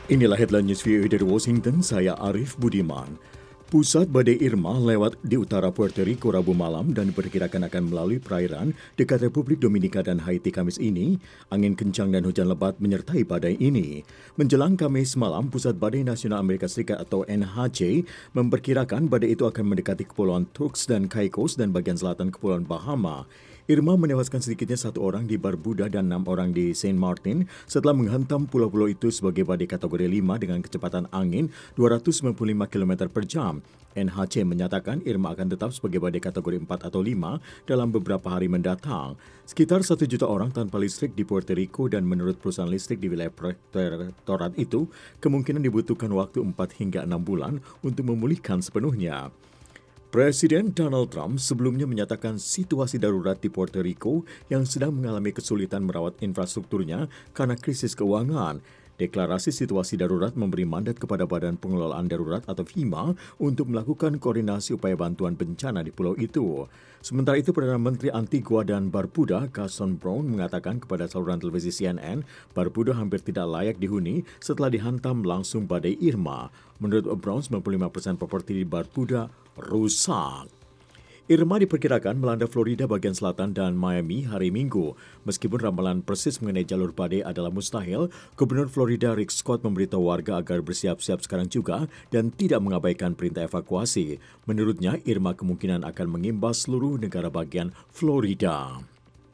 Inilah headline news VOA dari Washington, saya Arif Budiman. Pusat badai Irma lewat di utara Puerto Rico Rabu malam dan diperkirakan akan melalui perairan dekat Republik Dominika dan Haiti Kamis ini. Angin kencang dan hujan lebat menyertai badai ini. Menjelang Kamis malam, Pusat Badai Nasional Amerika Serikat atau NHC memperkirakan badai itu akan mendekati Kepulauan Turks dan Caicos dan bagian selatan Kepulauan Bahama. Irma menewaskan sedikitnya 1 orang di Barbuda dan 6 orang di Saint Martin setelah menghantam pulau-pulau itu sebagai badai kategori 5 dengan kecepatan angin 295 km per jam. NHC menyatakan Irma akan tetap sebagai badai kategori 4 atau 5 dalam beberapa hari mendatang. Sekitar 1 juta orang tanpa listrik di Puerto Rico dan menurut perusahaan listrik di wilayah protektorat itu, kemungkinan dibutuhkan waktu 4 hingga 6 bulan untuk memulihkan sepenuhnya. Presiden Donald Trump sebelumnya menyatakan situasi darurat di Puerto Rico yang sedang mengalami kesulitan merawat infrastrukturnya karena krisis keuangan. Deklarasi situasi darurat memberi mandat kepada Badan Pengelolaan Darurat atau FEMA untuk melakukan koordinasi upaya bantuan bencana di pulau itu. Sementara itu, Perdana Menteri Antigua dan Barbuda, Gaston Brown, mengatakan kepada saluran televisi CNN, Barbuda hampir tidak layak dihuni setelah dihantam langsung badai Irma. Menurut Brown, 95% properti di Barbuda rusak. Irma diperkirakan melanda Florida bagian selatan dan Miami hari Minggu. Meskipun ramalan persis mengenai jalur badai adalah mustahil, Gubernur Florida Rick Scott memberitahu warga agar bersiap-siap sekarang juga dan tidak mengabaikan perintah evakuasi. Menurutnya, Irma kemungkinan akan mengimbas seluruh negara bagian Florida.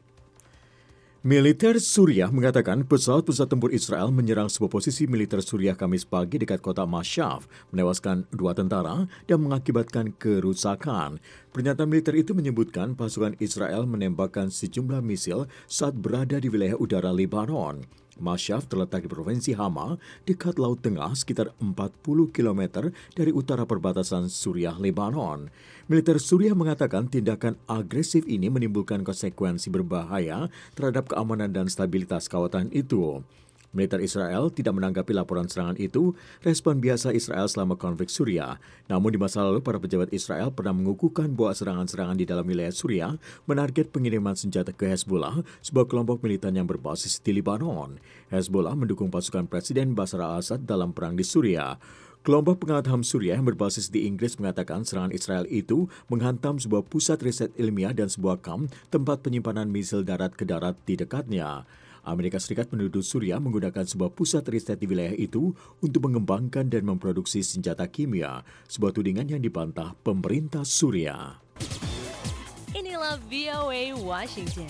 Militer Suriah mengatakan pesawat tempur Israel menyerang sebuah posisi militer Suriah Kamis pagi dekat kota Mashhad, menewaskan 2 tentara dan mengakibatkan kerusakan. Pernyataan militer itu menyebutkan pasukan Israel menembakkan sejumlah misil saat berada di wilayah udara Lebanon. Mashhad terletak di Provinsi Hama, dekat Laut Tengah, sekitar 40 km dari utara perbatasan Suriah-Lebanon. Militer Suriah mengatakan tindakan agresif ini menimbulkan konsekuensi berbahaya terhadap keamanan dan stabilitas kawasan itu. Militer Israel tidak menanggapi laporan serangan itu, respon biasa Israel selama konflik Suriah. Namun di masa lalu, para pejabat Israel pernah mengukuhkan bahwa serangan-serangan di dalam wilayah Suriah menarget pengiriman senjata ke Hezbollah, sebuah kelompok militan yang berbasis di Lebanon. Hezbollah mendukung pasukan Presiden Bashar al-Assad dalam perang di Suriah. Kelompok pengawat HAM Suriah yang berbasis di Inggris mengatakan serangan Israel itu menghantam sebuah pusat riset ilmiah dan sebuah kamp tempat penyimpanan misil darat ke darat di dekatnya. Amerika Serikat menuduh Suriah menggunakan sebuah pusat riset di wilayah itu untuk mengembangkan dan memproduksi senjata kimia, sebuah tudingan yang dibantah pemerintah Suriah. Inilah VOA Washington.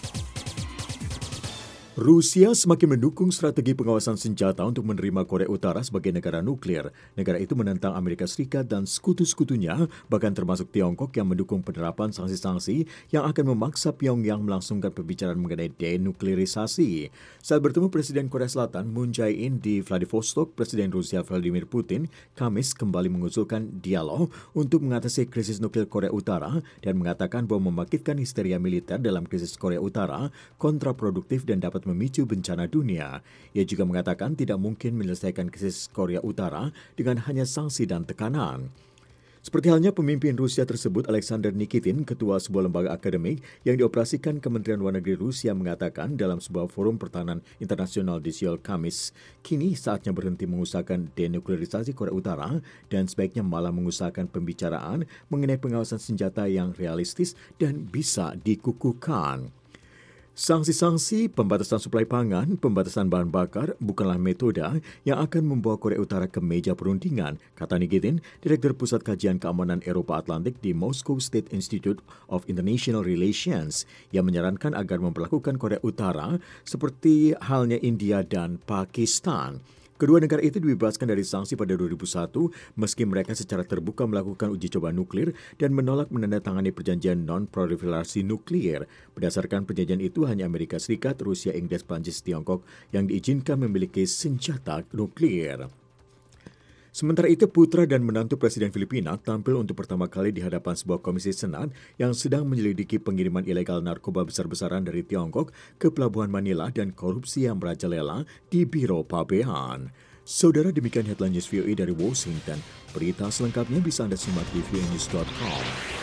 Rusia semakin mendukung strategi pengawasan senjata untuk menerima Korea Utara sebagai negara nuklir. Negara itu menentang Amerika Serikat dan sekutu-sekutunya, bahkan termasuk Tiongkok yang mendukung penerapan sanksi-sanksi yang akan memaksa Pyongyang melangsungkan pembicaraan mengenai denuklirisasi. Saat bertemu Presiden Korea Selatan Moon Jae-in di Vladivostok, Presiden Rusia Vladimir Putin Kamis kembali mengusulkan dialog untuk mengatasi krisis nuklir Korea Utara dan mengatakan bahwa membangkitkan histeria militer dalam krisis Korea Utara kontraproduktif dan dapat memicu bencana dunia. Ia juga mengatakan tidak mungkin menyelesaikan krisis Korea Utara dengan hanya sanksi dan tekanan. Seperti halnya pemimpin Rusia tersebut, Alexander Nikitin, ketua sebuah lembaga akademik yang dioperasikan Kementerian Luar Negeri Rusia, mengatakan dalam sebuah forum pertahanan internasional di Seoul Kamis, kini saatnya berhenti mengusahakan denuklirisasi Korea Utara dan sebaiknya malah mengusahakan pembicaraan mengenai pengawasan senjata yang realistis dan bisa dikukuhkan. Sanksi-sanksi, pembatasan suplai pangan, pembatasan bahan bakar bukanlah metode yang akan membawa Korea Utara ke meja perundingan, kata Nikitin, Direktur Pusat Kajian Keamanan Eropa Atlantik di Moscow State Institute of International Relations, yang menyarankan agar memperlakukan Korea Utara seperti halnya India dan Pakistan. Kedua negara itu dibebaskan dari sanksi pada 2001 meski mereka secara terbuka melakukan uji coba nuklir dan menolak menandatangani perjanjian non-proliferasi nuklir. Berdasarkan perjanjian itu, hanya Amerika Serikat, Rusia, Inggris, Prancis, Tiongkok yang diizinkan memiliki senjata nuklir. Sementara itu, putra dan menantu Presiden Filipina tampil untuk pertama kali di hadapan sebuah komisi Senat yang sedang menyelidiki pengiriman ilegal narkoba besar-besaran dari Tiongkok ke Pelabuhan Manila dan korupsi yang merajalela di Biro Pabean. Saudara, demikian headline news VOA dari Washington. Berita selengkapnya bisa Anda simak di voanews.com.